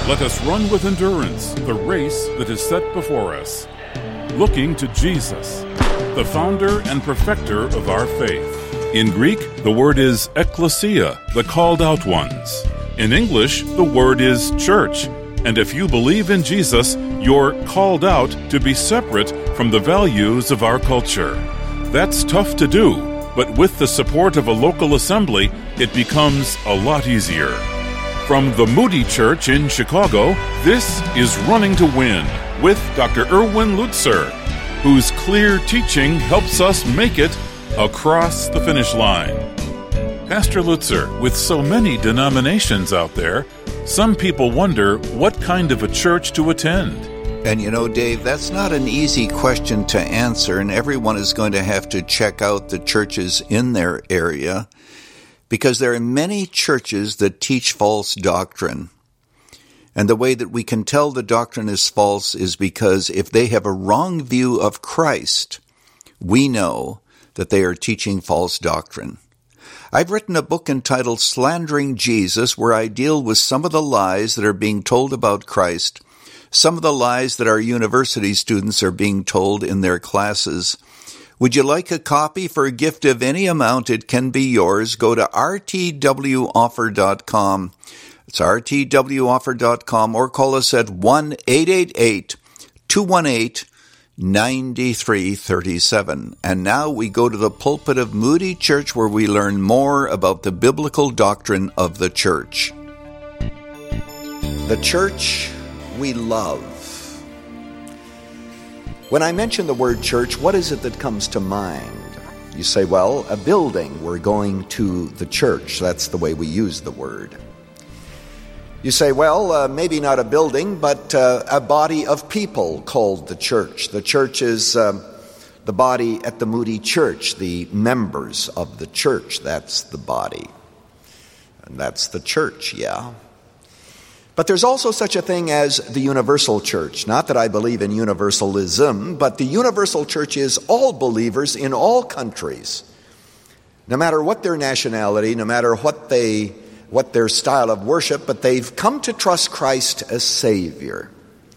Let us run with endurance the race that is set before us, looking to Jesus, the founder and perfecter of our faith. In Greek, the word is ekklesia, the called out ones. In English, the word is church. And if you believe in Jesus, you're called out to be separate from the values of our culture. That's tough to do, but with the support of a local assembly, it becomes a lot easier. From the Moody Church in Chicago, this is Running to Win with Dr. Erwin Lutzer, whose clear teaching helps us make it across the finish line. Pastor Lutzer, with so many denominations out there, some people wonder what kind of a church to attend. And you know, Dave, that's not an easy question to answer, and everyone is going to have to check out the churches in their area, because there are many churches that teach false doctrine. And the way that we can tell the doctrine is false is because if they have a wrong view of Christ, we know that they are teaching false doctrine. I've written a book entitled Slandering Jesus, where I deal with some of the lies that are being told about Christ, some of the lies that our university students are being told in their classes. Would you like a copy? For a gift of any amount, it can be yours. Go to rtwoffer.com. It's rtwoffer.com, or call us at 1-888-218-9337. And now we go to the pulpit of Moody Church, where we learn more about the biblical doctrine of the church. The church we love. When I mention the word church, what is it that comes to mind? You say, well, a building. We're going to the church. That's the way we use the word. You say, well, maybe not a building, but a body of people called the church. The church is the body at the Moody Church, the members of the church. That's the body. And that's the church, yeah. But there's also such a thing as the universal church. Not that I believe in universalism, but the universal church is all believers in all countries. No matter what their nationality, no matter what their style of worship, but they've come to trust Christ as Savior.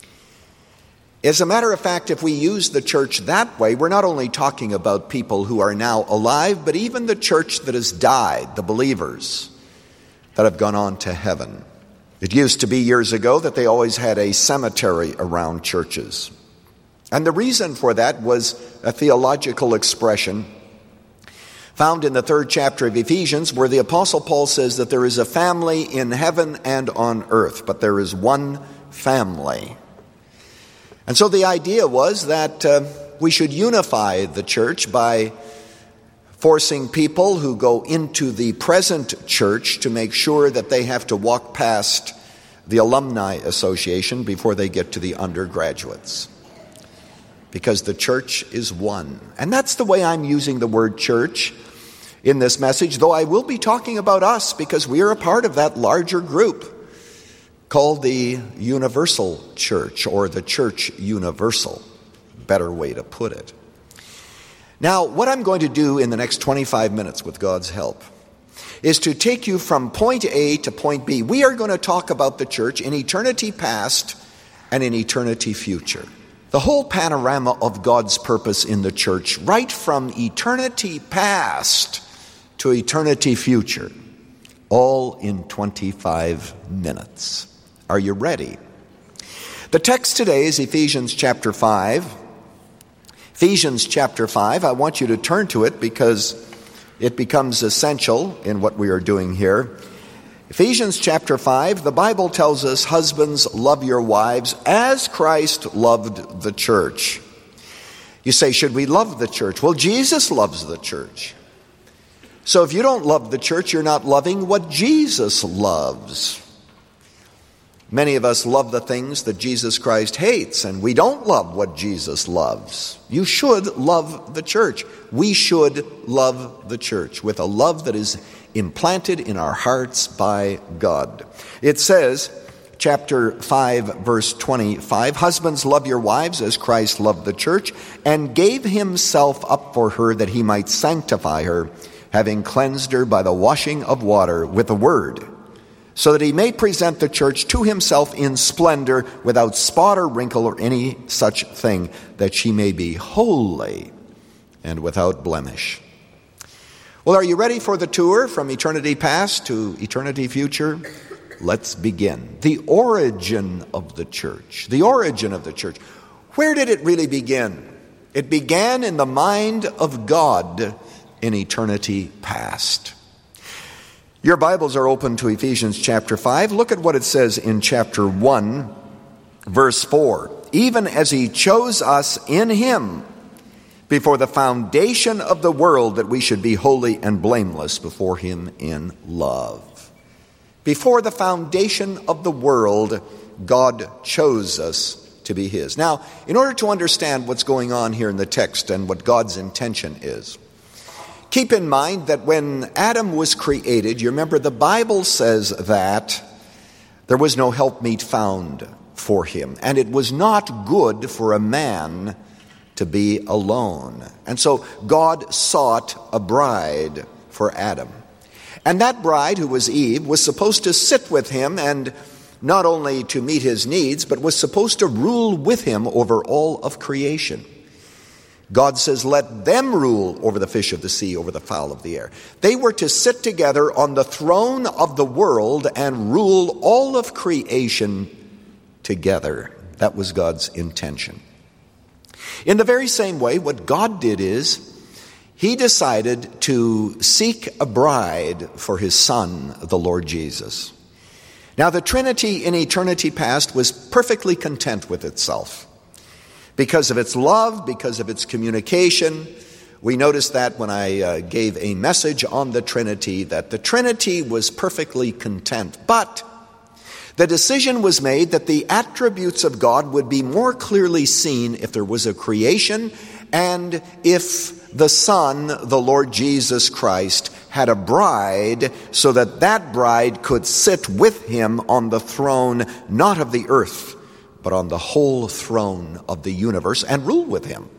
As a matter of fact, if we use the church that way, we're not only talking about people who are now alive, but even the church that has died, the believers that have gone on to heaven. It used to be years ago that they always had a cemetery around churches. And the reason for that was a theological expression found in the 3rd chapter of Ephesians, where the Apostle Paul says that there is a family in heaven and on earth, but there is one family. And so the idea was that we should unify the church by forcing people who go into the present church to make sure that they have to walk past the Alumni Association before they get to the undergraduates. Because the church is one. And that's the way I'm using the word church in this message, though I will be talking about us because we are a part of that larger group called the Universal Church, or the Church Universal. Better way to put it. Now, what I'm going to do in the next 25 minutes with God's help is to take you from point A to point B. We are going to talk about the church in eternity past and in eternity future. The whole panorama of God's purpose in the church, right from eternity past to eternity future, all in 25 minutes. Are you ready? The text today is Ephesians chapter 5. Ephesians chapter 5, I want you to turn to it because it becomes essential in what we are doing here. Ephesians chapter 5, the Bible tells us, husbands, love your wives as Christ loved the church. You say, should we love the church? Well, Jesus loves the church. So if you don't love the church, you're not loving what Jesus loves. Many of us love the things that Jesus Christ hates, and we don't love what Jesus loves. You should love the church. We should love the church with a love that is implanted in our hearts by God. It says, chapter 5, verse 25, husbands, love your wives as Christ loved the church and gave himself up for her that he might sanctify her, having cleansed her by the washing of water with the word, so that he may present the church to himself in splendor, without spot or wrinkle or any such thing, that she may be holy and without blemish. Well, are you ready for the tour from eternity past to eternity future? Let's begin. The origin of the church. The origin of the church. Where did it really begin? It began in the mind of God in eternity past. Your Bibles are open to Ephesians chapter 5. Look at what it says in chapter 1, verse 4. Even as he chose us in him before the foundation of the world, that we should be holy and blameless before him in love. Before the foundation of the world, God chose us to be his. Now, in order to understand what's going on here in the text and what God's intention is, keep in mind that when Adam was created, you remember the Bible says that there was no helpmeet found for him, and it was not good for a man to be alone. And so God sought a bride for Adam. And that bride, who was Eve, was supposed to sit with him, and not only to meet his needs, but was supposed to rule with him over all of creation. God says, let them rule over the fish of the sea, over the fowl of the air. They were to sit together on the throne of the world and rule all of creation together. That was God's intention. In the very same way, what God did is, he decided to seek a bride for his Son, the Lord Jesus. Now, the Trinity in eternity past was perfectly content with itself. Because of its love, because of its communication. We noticed that when I gave a message on the Trinity, that the Trinity was perfectly content. But the decision was made that the attributes of God would be more clearly seen if there was a creation, and if the Son, the Lord Jesus Christ, had a bride, so that that bride could sit with him on the throne, not of the earth, but on the whole throne of the universe, and rule with him.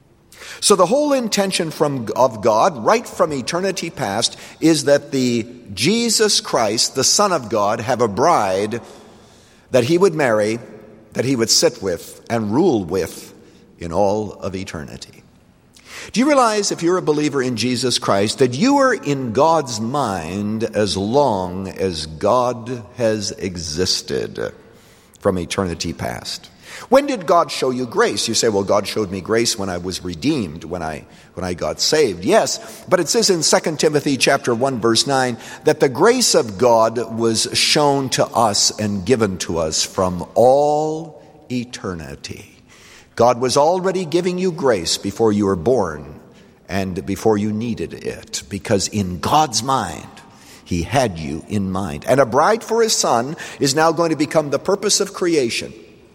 So the whole intention of God, right from eternity past, is that the Jesus Christ, the Son of God, have a bride that he would marry, that he would sit with and rule with in all of eternity. Do you realize, if you're a believer in Jesus Christ, that you are in God's mind as long as God has existed from eternity past? When did God show you grace? You say, well, God showed me grace when I was redeemed, when I got saved. Yes, but it says in 2 Timothy chapter 1, verse 9, that the grace of God was shown to us and given to us from all eternity. God was already giving you grace before you were born and before you needed it, because in God's mind, he had you in mind. And a bride for his Son is now going to become the purpose of creation.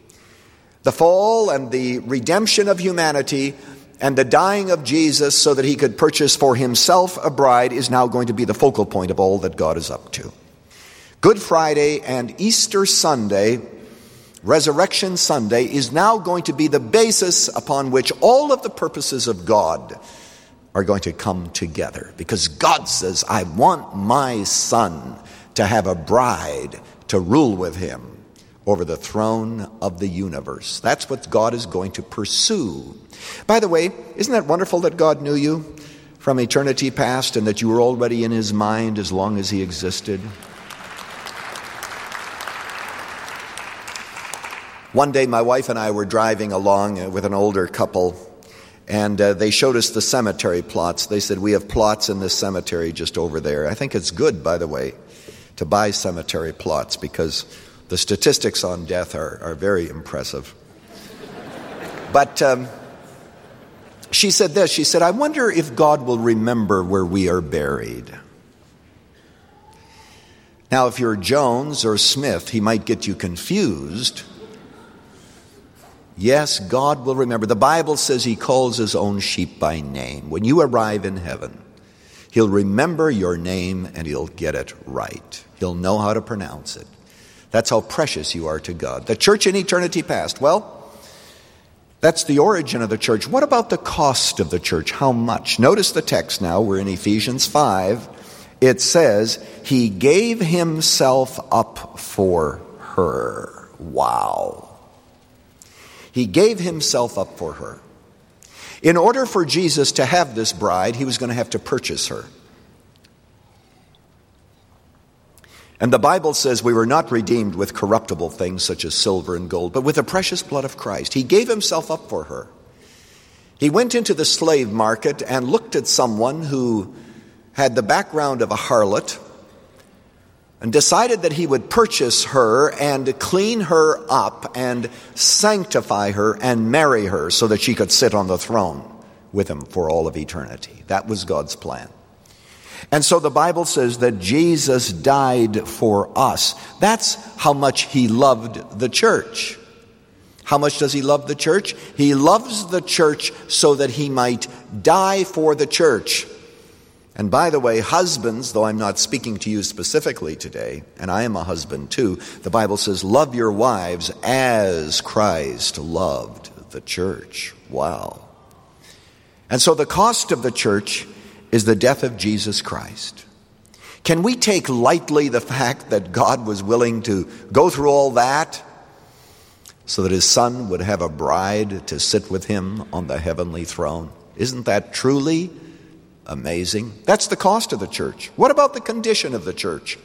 The fall and the redemption of humanity and the dying of Jesus so that he could purchase for himself a bride is now going to be the focal point of all that God is up to. Good Friday and Easter Sunday, Resurrection Sunday, is now going to be the basis upon which all of the purposes of God are going to come together. Because God says, I want my Son to have a bride to rule with him over the throne of the universe. That's what God is going to pursue. By the way, isn't that wonderful that God knew you from eternity past and that you were already in his mind as long as he existed? One day my wife and I were driving along with an older couple, and they showed us the cemetery plots. They said, we have plots in this cemetery just over there. I think it's good, by the way, to buy cemetery plots, because the statistics on death are very impressive. But she said this. She said, I wonder if God will remember where we are buried. Now, if you're Jones or Smith, he might get you confused. Yes, God will remember. The Bible says he calls his own sheep by name. When you arrive in heaven, he'll remember your name and he'll get it right. He'll know how to pronounce it. That's how precious you are to God. The church in eternity past. Well, that's the origin of the church. What about the cost of the church? How much? Notice the text now. We're in Ephesians 5, it says, he gave himself up for her. Wow. He gave himself up for her. In order for Jesus to have this bride, he was going to have to purchase her. And the Bible says we were not redeemed with corruptible things such as silver and gold, but with the precious blood of Christ. He gave himself up for her. He went into the slave market and looked at someone who had the background of a harlot and decided that he would purchase her and clean her up and sanctify her and marry her so that she could sit on the throne with him for all of eternity. That was God's plan. And so the Bible says that Jesus died for us. That's how much he loved the church. How much does he love the church? He loves the church so that he might die for the church. And by the way, husbands, though I'm not speaking to you specifically today, and I am a husband too, the Bible says, love your wives as Christ loved the church. Wow. And so the cost of the church is the death of Jesus Christ. Can we take lightly the fact that God was willing to go through all that so that his son would have a bride to sit with him on the heavenly throne? Isn't that truly amazing? That's the cost of the church. What about the condition of the church?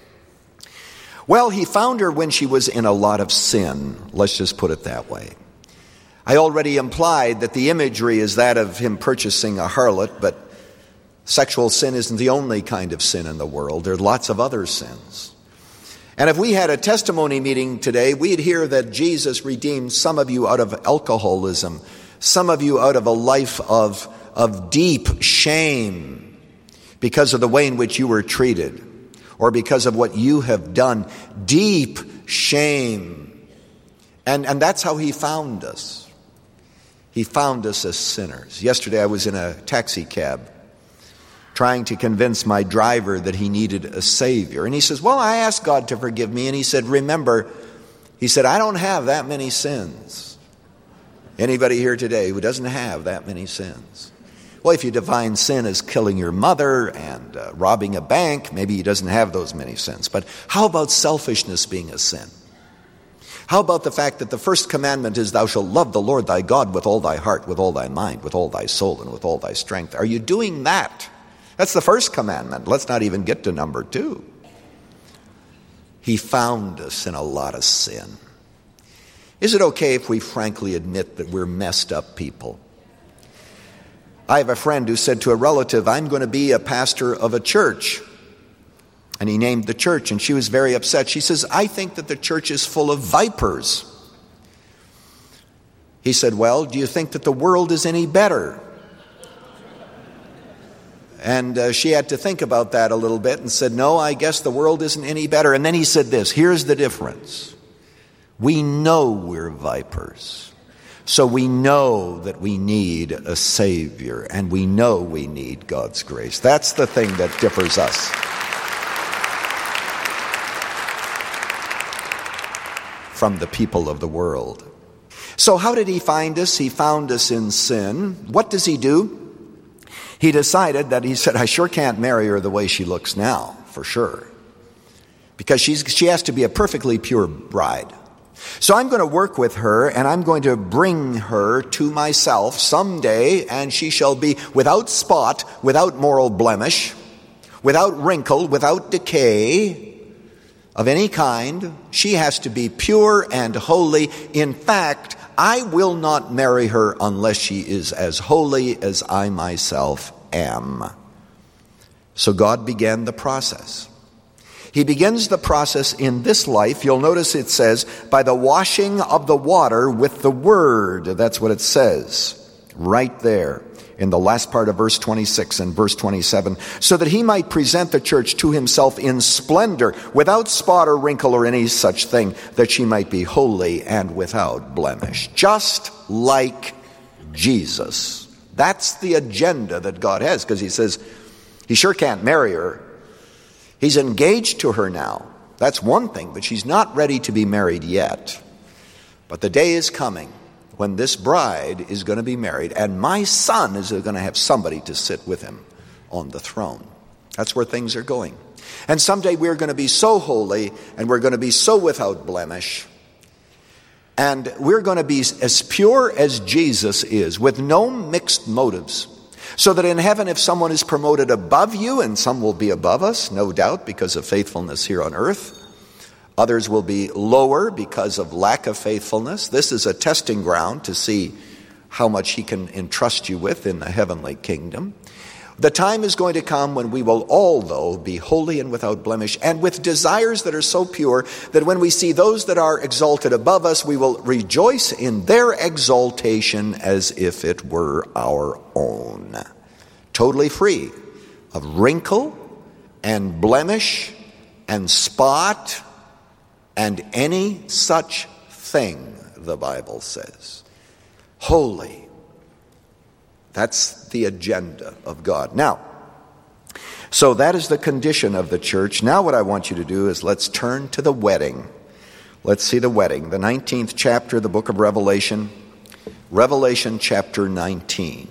Well, he found her when she was in a lot of sin. Let's just put it that way. I already implied that the imagery is that of him purchasing a harlot, but sexual sin isn't the only kind of sin in the world. There are lots of other sins. And if we had a testimony meeting today, we'd hear that Jesus redeemed some of you out of alcoholism, some of you out of a life of deep shame because of the way in which you were treated or because of what you have done. Deep shame. And that's how he found us. He found us as sinners. Yesterday I was in a taxi cab trying to convince my driver that he needed a Savior. And he says, well, I asked God to forgive me. And he said, remember, he said, I don't have that many sins. Anybody here today who doesn't have that many sins? Well, if you define sin as killing your mother and robbing a bank, maybe he doesn't have those many sins. But how about selfishness being a sin? How about the fact that the first commandment is thou shalt love the Lord thy God with all thy heart, with all thy mind, with all thy soul, and with all thy strength? Are you doing that? That's the first commandment. Let's not even get to number 2. He found us in a lot of sin. Is it okay if we frankly admit that we're messed up people? I have a friend who said to a relative, I'm going to be a pastor of a church. And he named the church, and she was very upset. She says, I think that the church is full of vipers. He said, well, do you think that the world is any better? And she had to think about that a little bit and said, no, I guess the world isn't any better. And then he said this, here's the difference. We know we're vipers. So we know that we need a Savior, and we know we need God's grace. That's the thing that differs us from the people of the world. So how did he find us? He found us in sin. What does he do? He decided that he said, I sure can't marry her the way she looks now, for sure. Because she has to be a perfectly pure bride. So I'm going to work with her, and I'm going to bring her to myself someday, and she shall be without spot, without moral blemish, without wrinkle, without decay of any kind. She has to be pure and holy. In fact, I will not marry her unless she is as holy as I myself am. So God began the process. He begins the process in this life. You'll notice it says, by the washing of the water with the word. That's what it says right there in the last part of verse 26 and verse 27. So that he might present the church to himself in splendor, without spot or wrinkle or any such thing, that she might be holy and without blemish. Just like Jesus. That's the agenda that God has, because he says he sure can't marry her. He's engaged to her now. That's one thing, but she's not ready to be married yet. But the day is coming when this bride is going to be married, and my son is going to have somebody to sit with him on the throne. That's where things are going. And someday we're going to be so holy, and we're going to be so without blemish, and we're going to be as pure as Jesus is, with no mixed motives. So that in heaven, if someone is promoted above you, and some will be above us, no doubt, because of faithfulness here on earth, others will be lower because of lack of faithfulness. This is a testing ground to see how much he can entrust you with in the heavenly kingdom. The time is going to come when we will all, though, be holy and without blemish, and with desires that are so pure that when we see those that are exalted above us, we will rejoice in their exaltation as if it were our own. Totally free of wrinkle and blemish and spot and any such thing, the Bible says. Holy. That's the agenda of God. Now, so that is the condition of the church. Now what I want you to do is let's turn to the wedding. Let's see the wedding. The 19th chapter of the book of Revelation. Revelation chapter 19.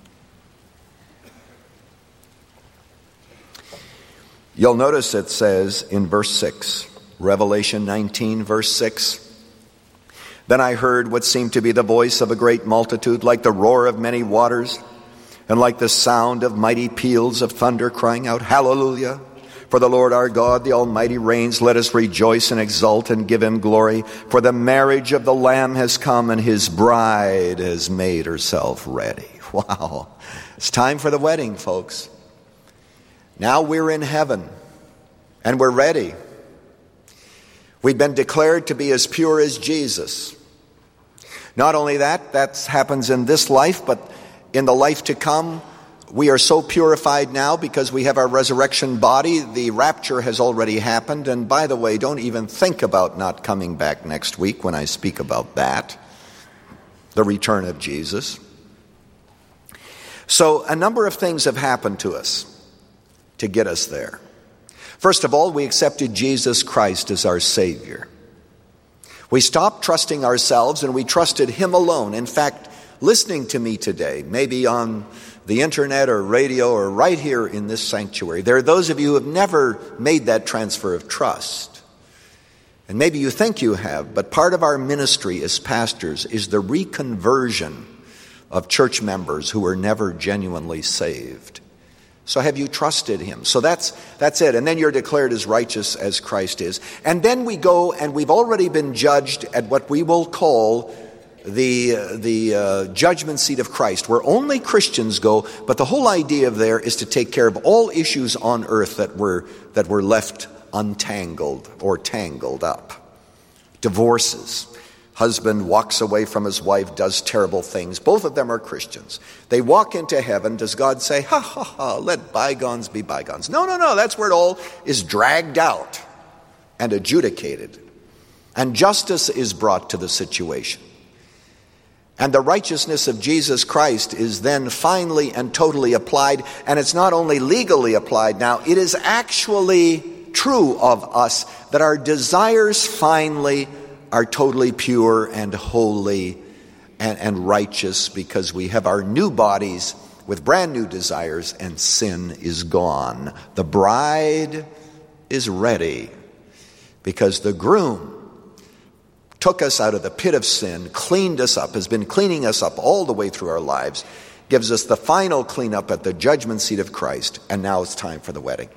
You'll notice it says in verse 6, Revelation 19, verse 6, "Then I heard what seemed to be the voice of a great multitude, like the roar of many waters, and like the sound of mighty peals of thunder, crying out, 'Hallelujah! For the Lord our God, the Almighty reigns. Let us rejoice and exult and give him glory. For the marriage of the Lamb has come, and his bride has made herself ready.'" Wow. It's time for the wedding, folks. Now we're in heaven, and we're ready. We've been declared to be as pure as Jesus. Not only that happens in this life, but in the life to come, we are so purified now because we have our resurrection body. The rapture has already happened. And by the way, don't even think about not coming back next week when I speak about that, the return of Jesus. So a number of things have happened to us to get us there. First of all, we accepted Jesus Christ as our Savior. We stopped trusting ourselves and we trusted him alone. In fact, listening to me today, maybe on the internet or radio or right here in this sanctuary, there are those of you who have never made that transfer of trust. And maybe you think you have, but part of our ministry as pastors is the reconversion of church members who were never genuinely saved. So have you trusted him? So that's it. And then you're declared as righteous as Christ is. And then we go and we've already been judged at what we will call the judgment seat of Christ, where only Christians go. But the whole idea of there is to take care of all issues on earth that were left untangled or tangled up. Divorces. Husband walks away from his wife, does terrible things. Both of them are Christians. They walk into heaven. Does God say, "Ha, ha, ha, let bygones be bygones"? No. That's where it all is dragged out and adjudicated. And justice is brought to the situation. And the righteousness of Jesus Christ is then finally and totally applied. And it's not only legally applied now, it is actually true of us that our desires finally are totally pure and holy and righteous because we have our new bodies with brand new desires and sin is gone. The bride is ready because the groom took us out of the pit of sin, cleaned us up, has been cleaning us up all the way through our lives, gives us the final cleanup at the judgment seat of Christ, and now it's time for the wedding.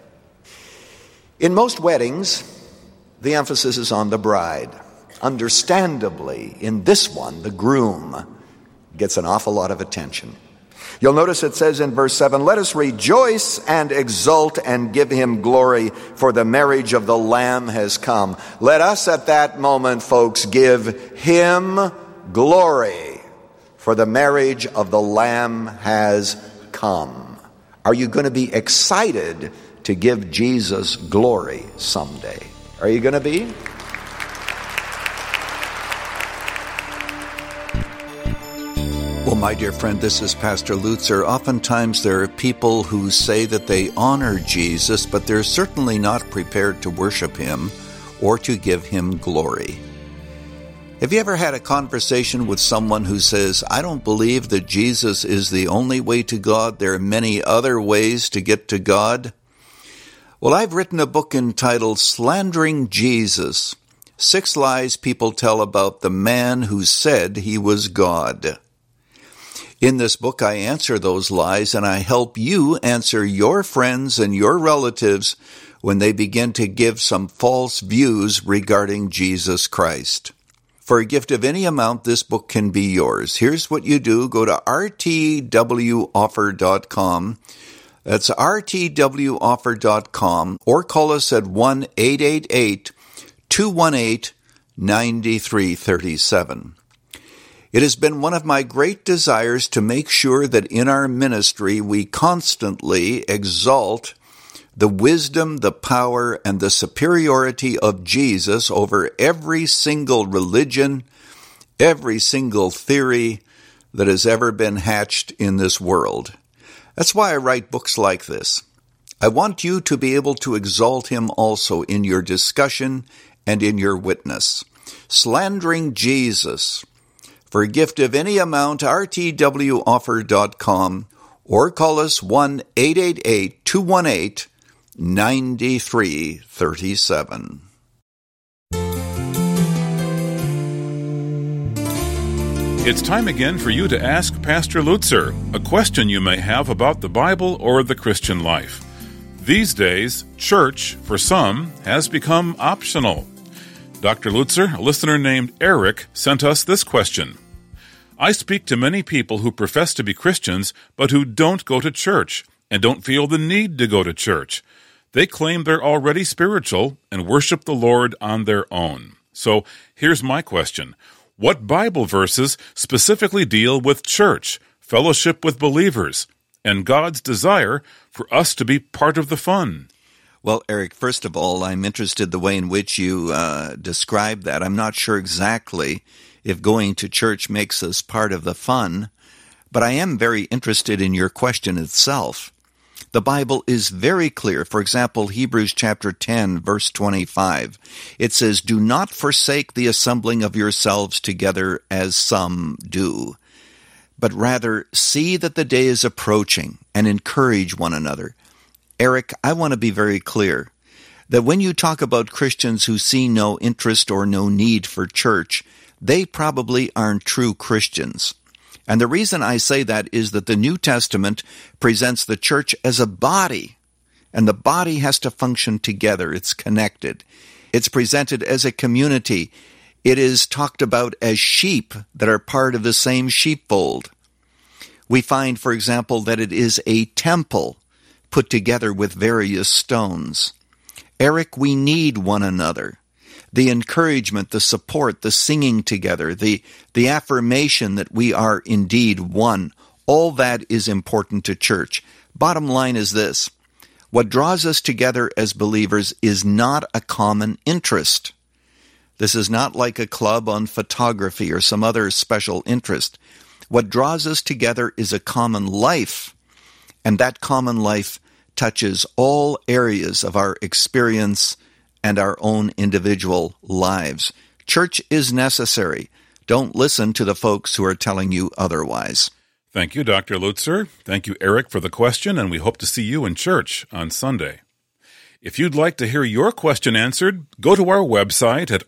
In most weddings, the emphasis is on the bride. Understandably, in this one, the groom gets an awful lot of attention. You'll notice it says in verse 7, "Let us rejoice and exult and give him glory, for the marriage of the Lamb has come." Let us at that moment, folks, give him glory, for the marriage of the Lamb has come. Are you going to be excited to give Jesus glory someday? Are you going to be? Well, my dear friend, this is Pastor Lutzer. Oftentimes there are people who say that they honor Jesus, but they're certainly not prepared to worship him or to give him glory. Have you ever had a conversation with someone who says, "I don't believe that Jesus is the only way to God. There are many other ways to get to God"? Well, I've written a book entitled Slandering Jesus, 6 Lies People Tell About the Man Who Said He Was God. In this book, I answer those lies, and I help you answer your friends and your relatives when they begin to give some false views regarding Jesus Christ. For a gift of any amount, this book can be yours. Here's what you do. Go to rtwoffer.com. That's rtwoffer.com, or call us at 1-888-218-9337. It has been one of my great desires to make sure that in our ministry we constantly exalt the wisdom, the power, and the superiority of Jesus over every single religion, every single theory that has ever been hatched in this world. That's why I write books like this. I want you to be able to exalt him also in your discussion and in your witness. Slandering Jesus. For a gift of any amount, rtwoffer.com, or call us 1-888-218-9337. It's time again for you to ask Pastor Lutzer a question you may have about the Bible or the Christian life. These days, church, for some, has become optional. Dr. Lutzer, a listener named Eric, sent us this question. I speak to many people who profess to be Christians, but who don't go to church and don't feel the need to go to church. They claim they're already spiritual and worship the Lord on their own. So here's my question. What Bible verses specifically deal with church, fellowship with believers, and God's desire for us to be part of the fun? Well, Eric, first of all, I'm interested the way in which you describe that. I'm not sure exactly if going to church makes us part of the fun, but I am very interested in your question itself. The Bible is very clear. For example, Hebrews chapter 10, verse 25. It says, "Do not forsake the assembling of yourselves together as some do, but rather see that the day is approaching and encourage one another." Eric, I want to be very clear that when you talk about Christians who see no interest or no need for church, they probably aren't true Christians. And the reason I say that is that the New Testament presents the church as a body, and the body has to function together. It's connected. It's presented as a community. It is talked about as sheep that are part of the same sheepfold. We find, for example, that it is a temple put together with various stones. Eric, we need one another. The encouragement, the support, the singing together, the affirmation that we are indeed one, all that is important to church. Bottom line is this. What draws us together as believers is not a common interest. This is not like a club on photography or some other special interest. What draws us together is a common life, and that common life touches all areas of our experience and our own individual lives. Church is necessary. Don't listen to the folks who are telling you otherwise. Thank you, Dr. Lutzer. Thank you, Eric, for the question, and we hope to see you in church on Sunday. If you'd like to hear your question answered, go to our website at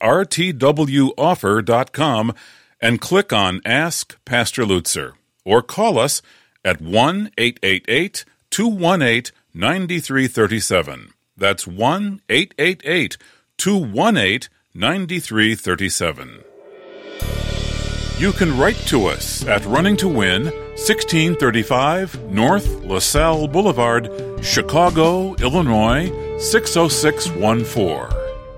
rtwoffer.com and click on Ask Pastor Lutzer, or call us at 1-888-218-9337. That's 1-888-218-9337. You can write to us at Running to Win, 1635 North LaSalle Boulevard, Chicago, Illinois, 60614.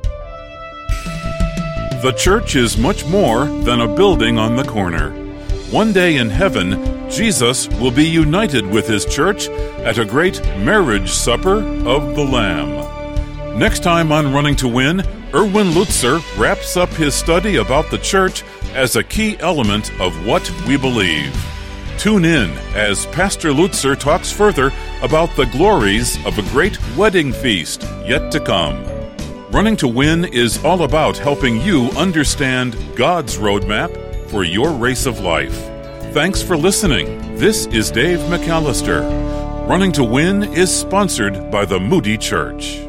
The church is much more than a building on the corner. One day in heaven, Jesus will be united with his church at a great marriage supper of the Lamb. Next time on Running to Win, Erwin Lutzer wraps up his study about the church as a key element of what we believe. Tune in as Pastor Lutzer talks further about the glories of a great wedding feast yet to come. Running to Win is all about helping you understand God's roadmap for your race of life. Thanks for listening. This is Dave McAllister. Running to Win is sponsored by the Moody Church.